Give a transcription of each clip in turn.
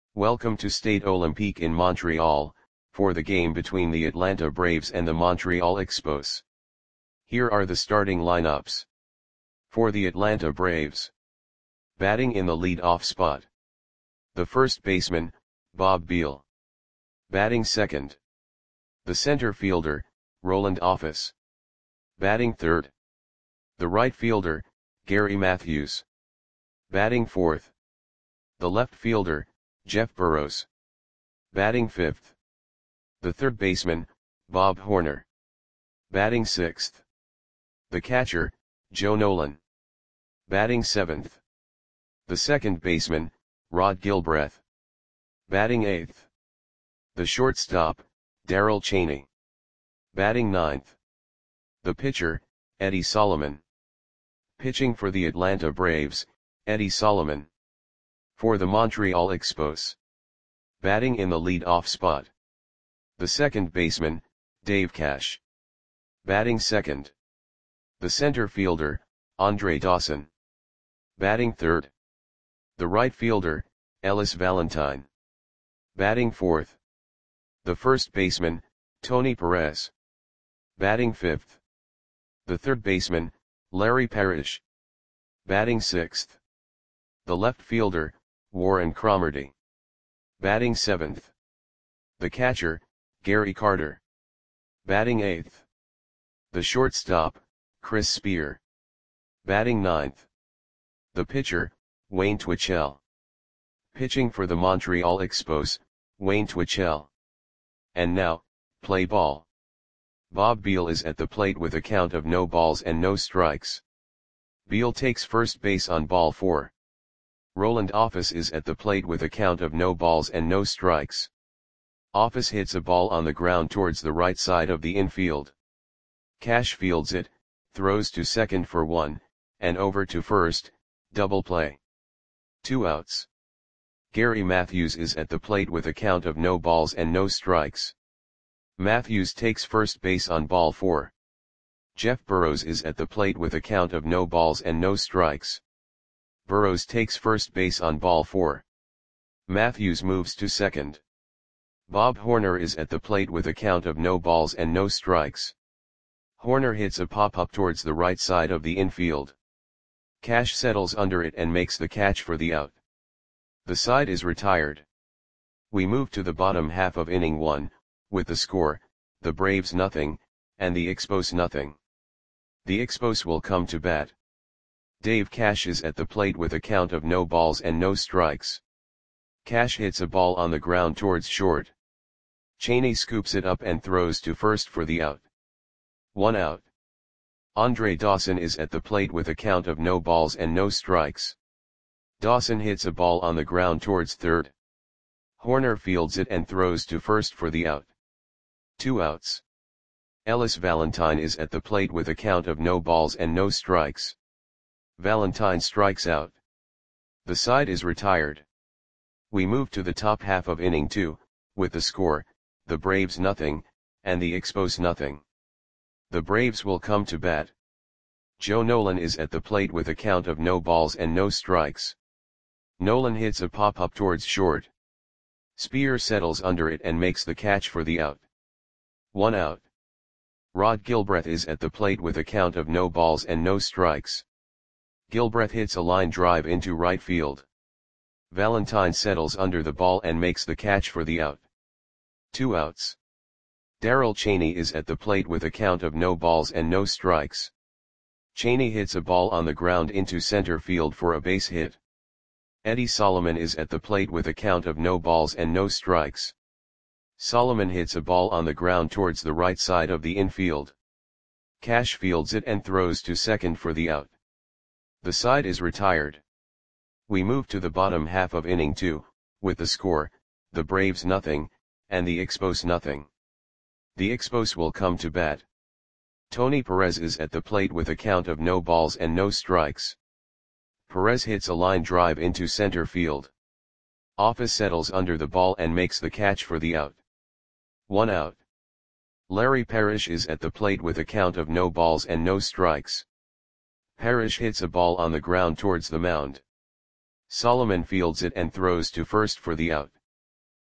Welcome to Stade Olympique in Montreal, for the game between the Atlanta Braves and the Montreal Expos. Here are the starting lineups. For the Atlanta Braves. Batting in the lead-off spot. The first baseman, Bob Beal. Batting second. The center fielder, Roland Office. Batting third. The right fielder, Gary Matthews. Batting fourth. The left fielder, Jeff Burroughs. Batting fifth. The third baseman, Bob Horner. Batting sixth. The catcher, Joe Nolan. Batting seventh. The second baseman, Rod Gilbreth. Batting eighth. The shortstop, Darrell Chaney. Batting ninth. The pitcher, Eddie Solomon. Pitching for the Atlanta Braves, Eddie Solomon. For the Montreal Expos. Batting in the lead-off spot. The second baseman, Dave Cash. Batting second. The center fielder, Andre Dawson. Batting third. The right fielder, Ellis Valentine. Batting fourth. The first baseman, Tony Perez. Batting fifth. The third baseman, Larry Parrish. Batting sixth. The left fielder, Warren Cromartie. Batting seventh. The catcher, Gary Carter. Batting eighth. The shortstop, Chris Spear. Batting ninth. The pitcher, Wayne Twitchell. Pitching for the Montreal Expos, Wayne Twitchell. And now, play ball. Bob Beal is at the plate with a count of no balls and no strikes. Beal takes first base on ball 4. Roland Office is at the plate with a count of no balls and no strikes. Office hits a ball on the ground towards the right side of the infield. Cash fields it, throws to second for 1, and over to first, double play. 2 outs. Gary Matthews is at the plate with a count of no balls and no strikes. Matthews takes first base on ball 4. Jeff Burroughs is at the plate with a count of no balls and no strikes. Burroughs takes first base on ball 4. Matthews moves to second. Bob Horner is at the plate with a count of no balls and no strikes. Horner hits a pop-up towards the right side of the infield. Cash settles under it and makes the catch for the out. The side is retired. We move to the bottom half of inning 1, with the score, the Braves nothing, and the Expos nothing. The Expos will come to bat. Dave Cash is at the plate with a count of no balls and no strikes. Cash hits a ball on the ground towards short. Chaney scoops it up and throws to first for the out. 1 out. Andre Dawson is at the plate with a count of no balls and no strikes. Dawson hits a ball on the ground towards third. Horner fields it and throws to first for the out. 2 outs. Ellis Valentine is at the plate with a count of no balls and no strikes. Valentine strikes out. The side is retired. We move to the top half of inning 2, with the score, the Braves nothing, and the Expos nothing. The Braves will come to bat. Joe Nolan is at the plate with a count of no balls and no strikes. Nolan hits a pop-up towards short. Spear settles under it and makes the catch for the out. 1 out. Rod Gilbreth is at the plate with a count of no balls and no strikes. Gilbreth hits a line drive into right field. Valentine settles under the ball and makes the catch for the out. 2 outs. Darrell Chaney is at the plate with a count of no balls and no strikes. Chaney hits a ball on the ground into center field for a base hit. Eddie Solomon is at the plate with a count of no balls and no strikes. Solomon hits a ball on the ground towards the right side of the infield. Cash fields it and throws to second for the out. The side is retired. We move to the bottom half of inning 2, with the score, the Braves nothing, and the Expos nothing. The Expos will come to bat. Tony Perez is at the plate with a count of no balls and no strikes. Perez hits a line drive into center field. Office settles under the ball and makes the catch for the out. 1 out. Larry Parrish is at the plate with a count of no balls and no strikes. Parrish hits a ball on the ground towards the mound. Solomon fields it and throws to first for the out.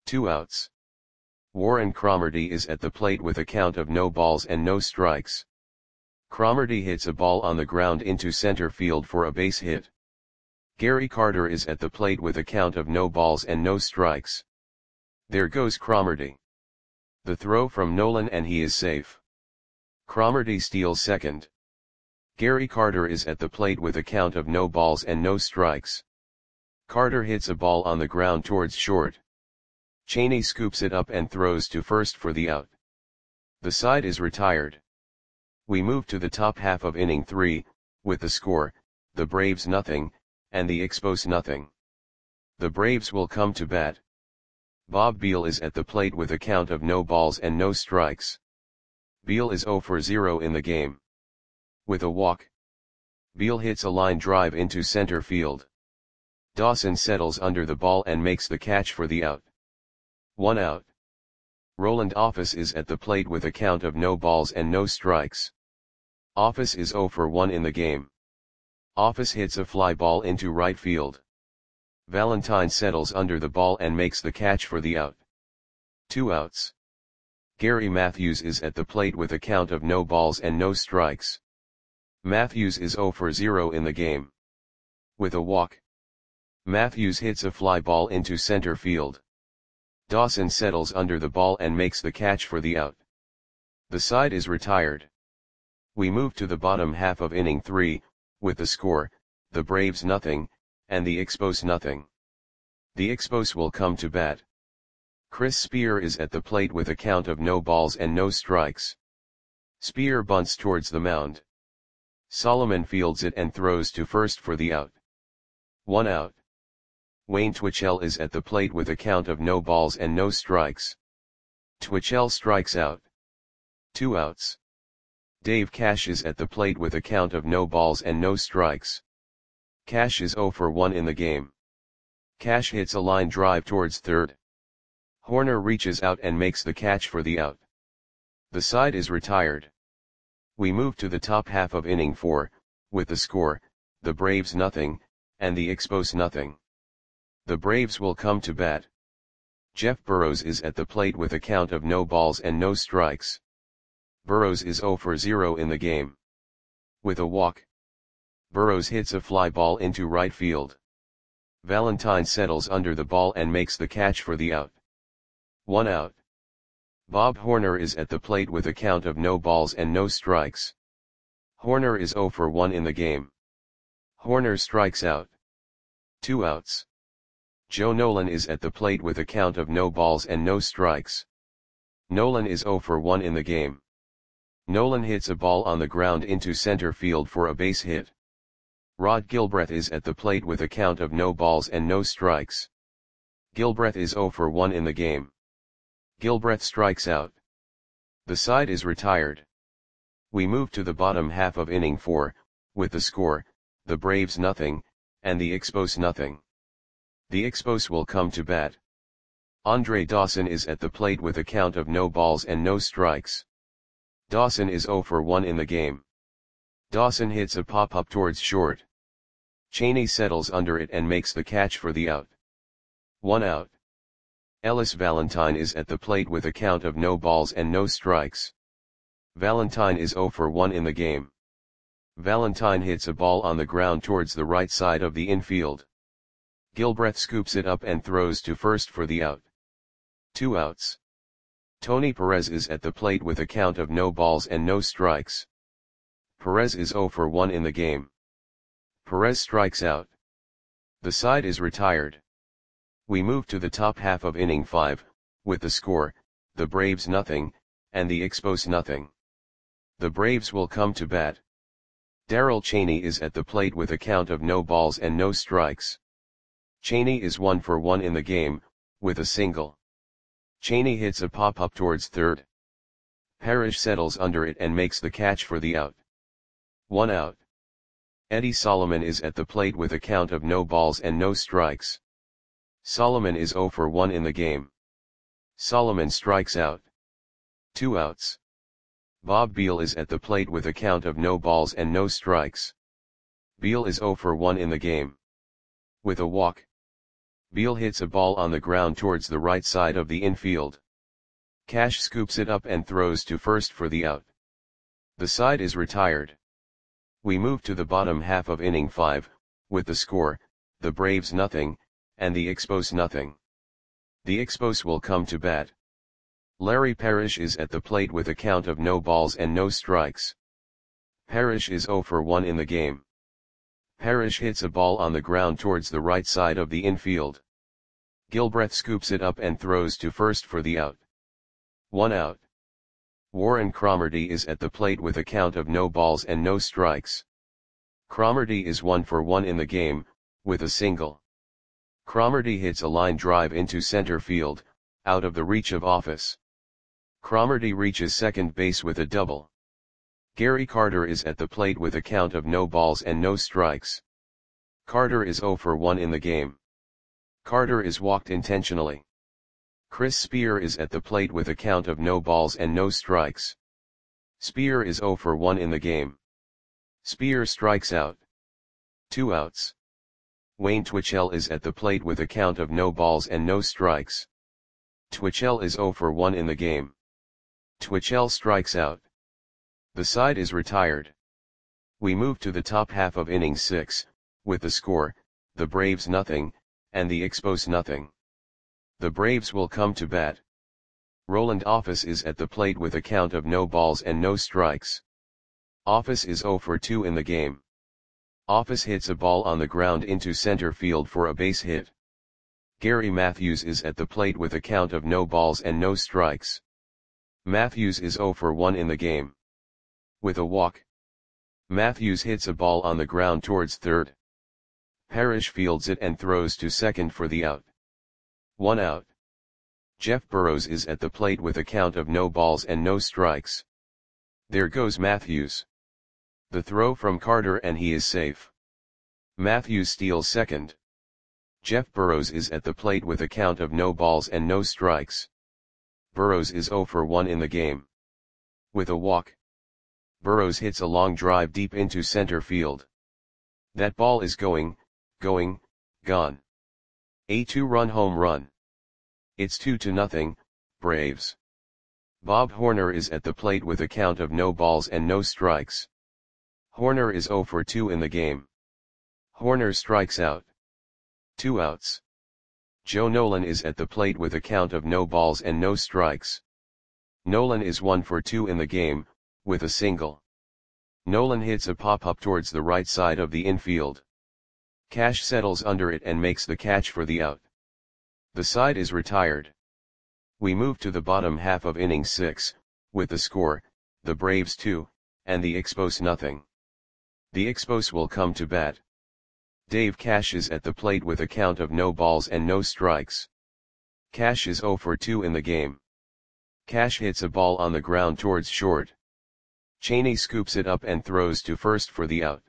2 outs. Warren Cromartie is at the plate with a count of no balls and no strikes. Cromartie hits a ball on the ground into center field for a base hit. Gary Carter is at the plate with a count of no balls and no strikes. There goes Cromartie. The throw from Nolan and he is safe. Cromartie steals second. Gary Carter is at the plate with a count of no balls and no strikes. Carter hits a ball on the ground towards short. Cheney scoops it up and throws to first for the out. The side is retired. We move to the top half of inning 3, with the score, the Braves nothing, and the Expos nothing. The Braves will come to bat. Bob Beal is at the plate with a count of no balls and no strikes. Beal is 0 for 0 in the game. With a walk, Beal hits a line drive into center field. Dawson settles under the ball and makes the catch for the out. 1 out. Roland Office is at the plate with a count of no balls and no strikes. Office is 0 for 1 in the game. Office hits a fly ball into right field. Valentine settles under the ball and makes the catch for the out. 2 outs. Gary Matthews is at the plate with a count of no balls and no strikes. Matthews is 0 for 0 in the game. With a walk, Matthews hits a fly ball into center field. Dawson settles under the ball and makes the catch for the out. The side is retired. We move to the bottom half of inning 3, with the score, the Braves nothing, and the Expos nothing. The Expos will come to bat. Chris Spear is at the plate with a count of no balls and no strikes. Spear bunts towards the mound. Solomon fields it and throws to first for the out. 1 out. Wayne Twitchell is at the plate with a count of no balls and no strikes. Twitchell strikes out. 2 outs. Dave Cash is at the plate with a count of no balls and no strikes. Cash is 0 for 1 in the game. Cash hits a line drive towards third. Horner reaches out and makes the catch for the out. The side is retired. We move to the top half of inning 4, with the score, the Braves nothing, and the Expos nothing. The Braves will come to bat. Jeff Burrows is at the plate with a count of no balls and no strikes. Burrows is 0 for 0 in the game. With a walk, Burrows hits a fly ball into right field. Valentine settles under the ball and makes the catch for the out. 1 out. Bob Horner is at the plate with a count of no balls and no strikes. Horner is 0 for 1 in the game. Horner strikes out. 2 outs. Joe Nolan is at the plate with a count of no balls and no strikes. Nolan is 0 for 1 in the game. Nolan hits a ball on the ground into center field for a base hit. Rod Gilbreth is at the plate with a count of no balls and no strikes. Gilbreth is 0 for 1 in the game. Gilbreth strikes out. The side is retired. We move to the bottom half of inning 4, with the score, the Braves nothing, and the Expos nothing. The Expos will come to bat. Andre Dawson is at the plate with a count of no balls and no strikes. Dawson is 0 for 1 in the game. Dawson hits a pop-up towards short. Cheney settles under it and makes the catch for the out. 1 out. Ellis Valentine is at the plate with a count of no balls and no strikes. Valentine is 0 for 1 in the game. Valentine hits a ball on the ground towards the right side of the infield. Gilbreth scoops it up and throws to first for the out. 2 outs. Tony Perez is at the plate with a count of no balls and no strikes. Perez is 0 for 1 in the game. Perez strikes out. The side is retired. We move to the top half of inning 5, with the score, the Braves nothing, and the Expos nothing. The Braves will come to bat. Darrell Cheney is at the plate with a count of no balls and no strikes. Cheney is 1 for 1 in the game, with a single. Cheney hits a pop-up towards third. Parrish settles under it and makes the catch for the out. 1 out. Eddie Solomon is at the plate with a count of no balls and no strikes. Solomon is 0 for 1 in the game. Solomon strikes out. 2 outs. Bob Beal is at the plate with a count of no balls and no strikes. Beal is 0 for 1 in the game. With a walk, Beal hits a ball on the ground towards the right side of the infield. Cash scoops it up and throws to first for the out. The side is retired. We move to the bottom half of inning 5, with the score, the Braves nothing, and the Expos nothing. The Expos will come to bat. Larry Parrish is at the plate with a count of no balls and no strikes. Parrish is 0 for 1 in the game. Parrish hits a ball on the ground towards the right side of the infield. Gilbreth scoops it up and throws to first for the out. 1 out. Warren Cromartie is at the plate with a count of no balls and no strikes. Cromartie is 1 for 1 in the game, with a single. Cromartie hits a line drive into center field, out of the reach of Office. Cromartie reaches second base with a double. Gary Carter is at the plate with a count of no balls and no strikes. Carter is 0 for 1 in the game. Carter is walked intentionally. Chris Spear is at the plate with a count of no balls and no strikes. Spear is 0 for 1 in the game. Spear strikes out. 2 outs. Wayne Twitchell is at the plate with a count of no balls and no strikes. Twitchell is 0 for 1 in the game. Twitchell strikes out. The side is retired. We move to the top half of inning 6, with the score, the Braves nothing, and the Expos nothing. The Braves will come to bat. Roland Office is at the plate with a count of no balls and no strikes. Office is 0 for 2 in the game. Office hits a ball on the ground into center field for a base hit. Gary Matthews is at the plate with a count of no balls and no strikes. Matthews is 0 for 1 in the game. With a walk. Matthews hits a ball on the ground towards third. Parrish fields it and throws to second for the out. 1 out. Jeff Burrows is at the plate with a count of no balls and no strikes. There goes Matthews. The throw from Carter and he is safe. Matthews steals second. Jeff Burrows is at the plate with a count of no balls and no strikes. Burrows is 0 for 1 in the game. With a walk. Burrows hits a long drive deep into center field. That ball is gone. A 2-run home run. It's 2-0, Braves. Bob Horner is at the plate with a count of no balls and no strikes. Horner is 0 for 2 in the game. Horner strikes out. 2 outs. Joe Nolan is at the plate with a count of no balls and no strikes. Nolan is 1 for 2 in the game, with a single. Nolan hits a pop-up towards the right side of the infield. Cash settles under it and makes the catch for the out. The side is retired. We move to the bottom half of inning 6, with the score, the Braves 2, and the Expos nothing. The Expos will come to bat. Dave Cash is at the plate with a count of no balls and no strikes. Cash is 0 for 2 in the game. Cash hits a ball on the ground towards short. Cheney scoops it up and throws to first for the out.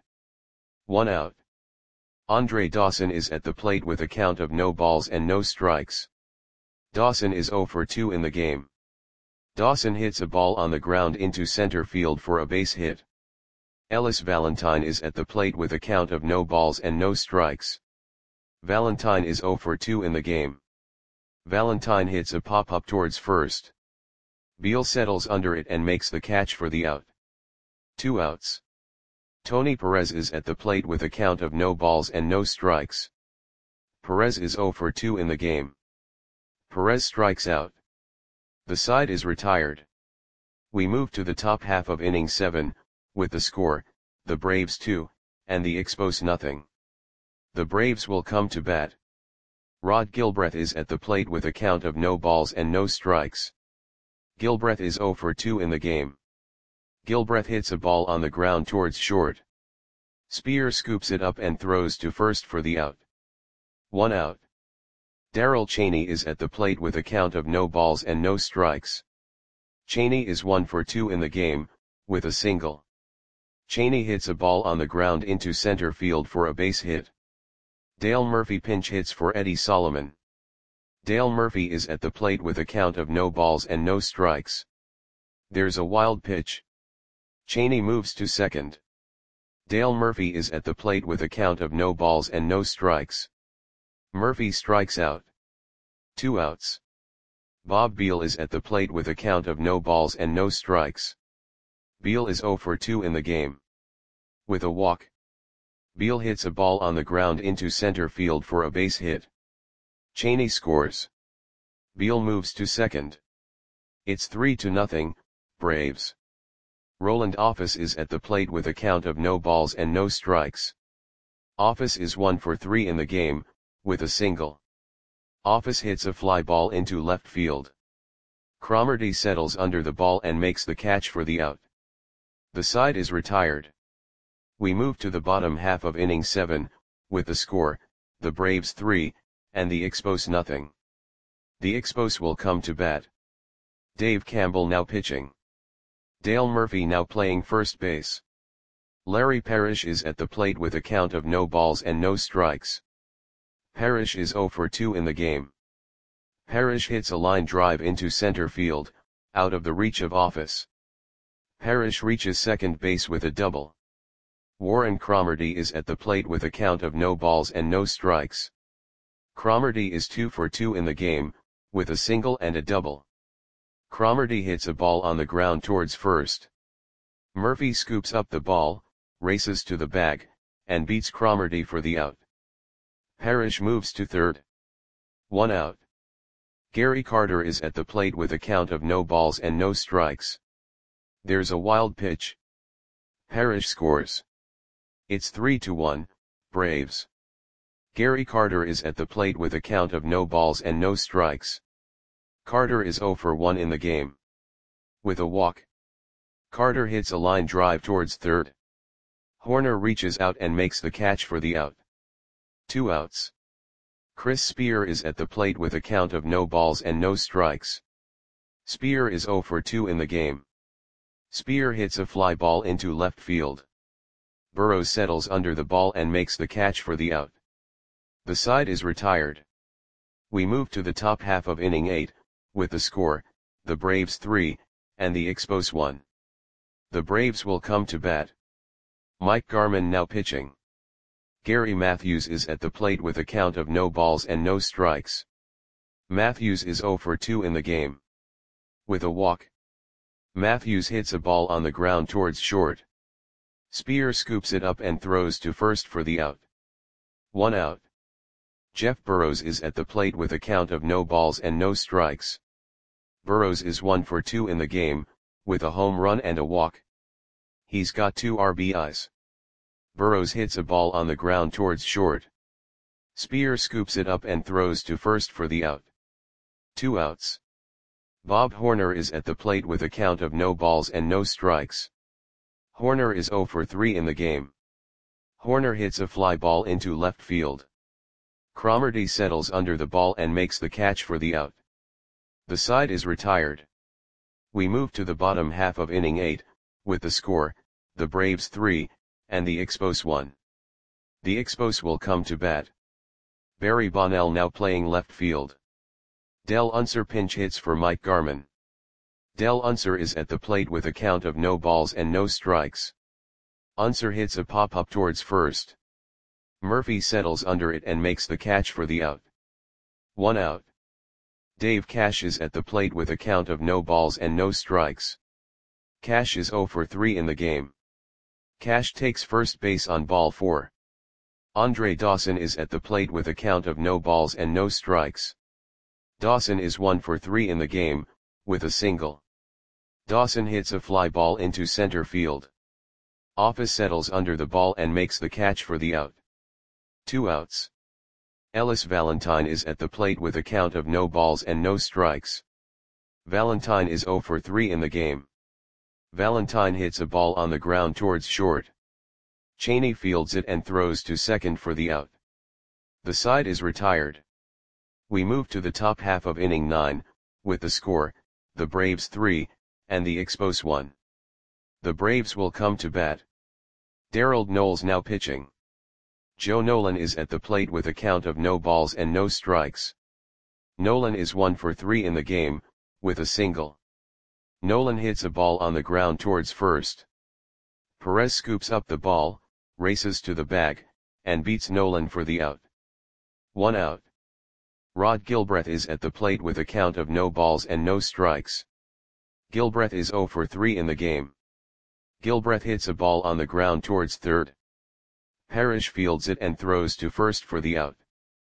1 out. Andre Dawson is at the plate with a count of no balls and no strikes. Dawson is 0 for 2 in the game. Dawson hits a ball on the ground into center field for a base hit. Ellis Valentine is at the plate with a count of no balls and no strikes. Valentine is 0 for 2 in the game. Valentine hits a pop-up towards first. Beal settles under it and makes the catch for the out. 2 outs. Tony Perez is at the plate with a count of no balls and no strikes. Perez is 0 for 2 in the game. Perez strikes out. The side is retired. We move to the top half of inning 7, with the score, the Braves 2, and the Expos nothing. The Braves will come to bat. Rod Gilbreth is at the plate with a count of no balls and no strikes. Gilbreth is 0 for 2 in the game. Gilbreth hits a ball on the ground towards short. Spear scoops it up and throws to first for the out. 1 out. Darrell Cheney is at the plate with a count of no balls and no strikes. Cheney is 1 for 2 in the game, with a single. Cheney hits a ball on the ground into center field for a base hit. Dale Murphy pinch hits for Eddie Solomon. Dale Murphy is at the plate with a count of no balls and no strikes. There's a wild pitch. Cheney moves to second. Dale Murphy is at the plate with a count of no balls and no strikes. Murphy strikes out. 2 outs. Bob Beal is at the plate with a count of no balls and no strikes. Beal is 0 for 2 in the game. With a walk, Beal hits a ball on the ground into center field for a base hit. Cheney scores. Beal moves to second. It's 3-0, Braves. Roland Office is at the plate with a count of no balls and no strikes. Office is 1 for 3 in the game, with a single. Office hits a fly ball into left field. Cromartie settles under the ball and makes the catch for the out. The side is retired. We move to the bottom half of inning 7, with the score, the Braves 3, and the Expos nothing. The Expos will come to bat. Dave Campbell now pitching. Dale Murphy now playing first base. Larry Parrish is at the plate with a count of no balls and no strikes. Parrish is 0 for 2 in the game. Parrish hits a line drive into center field, out of the reach of Office. Parrish reaches second base with a double. Warren Cromartie is at the plate with a count of no balls and no strikes. Cromartie is 2 for 2 in the game, with a single and a double. Cromartie hits a ball on the ground towards first. Murphy scoops up the ball, races to the bag, and beats Cromartie for the out. Parrish moves to third. 1 out. Gary Carter is at the plate with a count of no balls and no strikes. There's a wild pitch. Parrish scores. It's 3-1, Braves. Gary Carter is at the plate with a count of no balls and no strikes. Carter is 0 for 1 in the game. With a walk, Carter hits a line drive towards third. Horner reaches out and makes the catch for the out. 2 outs. Chris Spear is at the plate with a count of no balls and no strikes. Spear is 0 for 2 in the game. Spear hits a fly ball into left field. Burrows settles under the ball and makes the catch for the out. The side is retired. We move to the top half of inning 8, with the score, the Braves 3, and the Expos 1. The Braves will come to bat. Mike Garman now pitching. Gary Matthews is at the plate with a count of no balls and no strikes. Matthews is 0 for 2 in the game. With a walk, Matthews hits a ball on the ground towards short. Spear scoops it up and throws to first for the out. 1 out. Jeff Burrows is at the plate with a count of no balls and no strikes. Burrows is 1 for 2 in the game, with a home run and a walk. He's got 2 RBIs. Burrows hits a ball on the ground towards short. Spear scoops it up and throws to first for the out. 2 outs. Bob Horner is at the plate with a count of no balls and no strikes. Horner is 0 for 3 in the game. Horner hits a fly ball into left field. Cromartie settles under the ball and makes the catch for the out. The side is retired. We move to the bottom half of inning 8, with the score, the Braves 3, and the Expos 1. The Expos will come to bat. Barry Bonnell now playing left field. Del Unser pinch hits for Mike Garman. Del Unser is at the plate with a count of no balls and no strikes. Unser hits a pop-up towards first. Murphy settles under it and makes the catch for the out. 1 out. Dave Cash is at the plate with a count of no balls and no strikes. Cash is 0 for 3 in the game. Cash takes first base on ball 4. Andre Dawson is at the plate with a count of no balls and no strikes. Dawson is 1 for 3 in the game, with a single. Dawson hits a fly ball into center field. Office settles under the ball and makes the catch for the out. 2 outs. Ellis Valentine is at the plate with a count of no balls and no strikes. Valentine is 0 for 3 in the game. Valentine hits a ball on the ground towards short. Cheney fields it and throws to second for the out. The side is retired. We move to the top half of inning 9, with the score, the Braves 3, and the Expos 1. The Braves will come to bat. Darrell Knowles now pitching. Joe Nolan is at the plate with a count of no balls and no strikes. Nolan is 1 for 3 in the game, with a single. Nolan hits a ball on the ground towards first. Perez scoops up the ball, races to the bag, and beats Nolan for the out. 1 out. Rod Gilbreth is at the plate with a count of no balls and no strikes. Gilbreth is 0 for 3 in the game. Gilbreth hits a ball on the ground towards third. Parrish fields it and throws to first for the out.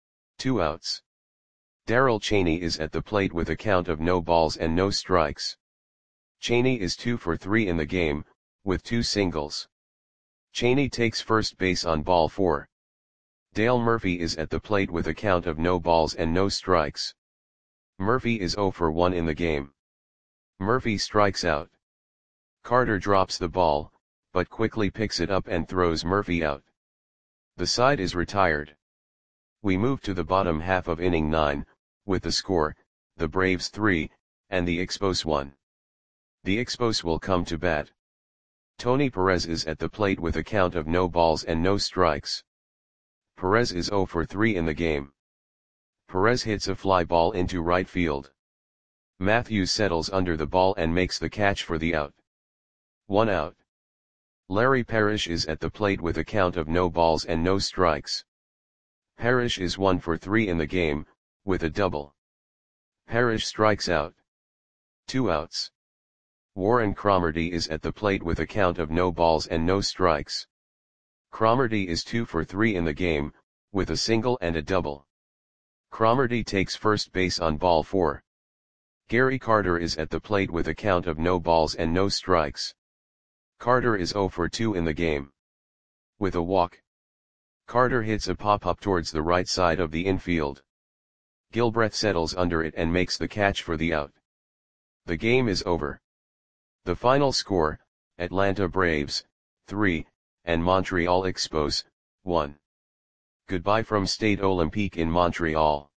2 outs. Darrell Chaney is at the plate with a count of no balls and no strikes. Chaney is 2 for 3 in the game, with 2 singles. Chaney takes first base on ball 4. Dale Murphy is at the plate with a count of no balls and no strikes. Murphy is 0 for 1 in the game. Murphy strikes out. Carter drops the ball, but quickly picks it up and throws Murphy out. The side is retired. We move to the bottom half of inning 9, with the score, the Braves 3, and the Expos 1. The Expos will come to bat. Tony Perez is at the plate with a count of no balls and no strikes. Perez is 0 for 3 in the game. Perez hits a fly ball into right field. Matthews settles under the ball and makes the catch for the out. 1 out. Larry Parrish is at the plate with a count of no balls and no strikes. Parrish is 1 for 3 in the game, with a double. Parrish strikes out. 2 outs. Warren Cromartie is at the plate with a count of no balls and no strikes. Cromartie is 2 for 3 in the game, with a single and a double. Cromartie takes first base on ball 4. Gary Carter is at the plate with a count of no balls and no strikes. Carter is 0 for 2 in the game. With a walk. Carter hits a pop-up towards the right side of the infield. Gilbreth settles under it and makes the catch for the out. The game is over. The final score, Atlanta Braves, 3, and Montreal Expos, 1. Goodbye from Stade Olympique in Montreal.